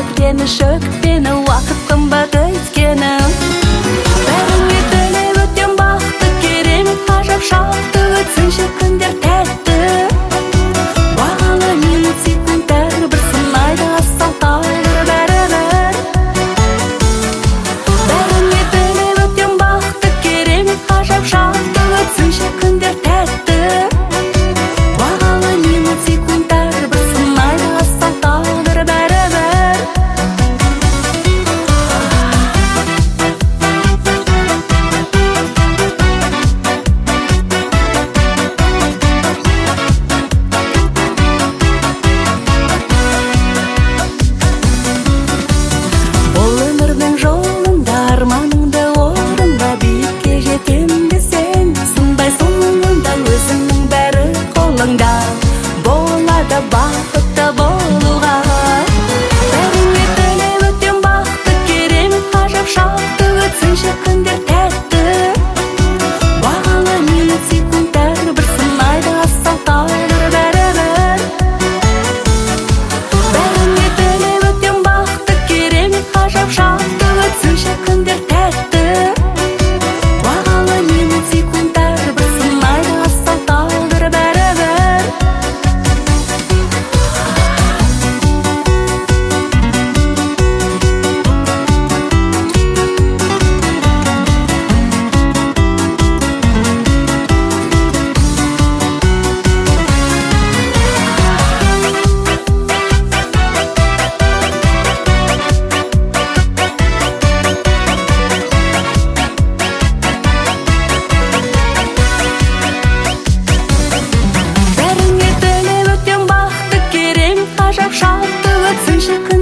өткені шөкпені уақыт қымбат өйткені бәріңе тілеп өтем бақытты керемет ғажап шақты өтсінші күндер тәтті бағалы минут секундтар бір сынайды ассал тағдыр бәрібір бәріңе тілеп өтем бақытты керемет ғажап шақты өтсінші күндер тәтті бағалы минут секундтар бір сынайды ассал тағдыр бәрібір бұл өмірдің жолында арманыңды орында биікке жетем десең сынбай соңында өзіңнің бәрі қолыңда болады бақытты болуға бәріңе тілеп өтем бақытты керемет ғажап шақты өтсінші күндер тәтті бағалы минут секундтар бір сынайды ассал тағдыр бәрібір бәріңе тілеп өтем бақытты керемет ғажап шақты өтсінші күндер тәтті бағалы минут секундтар бір сынайды ассал тағдыр бәрібір бәріңе тілеп өтем бақытты керемет ғажап шақты өтсінші күндер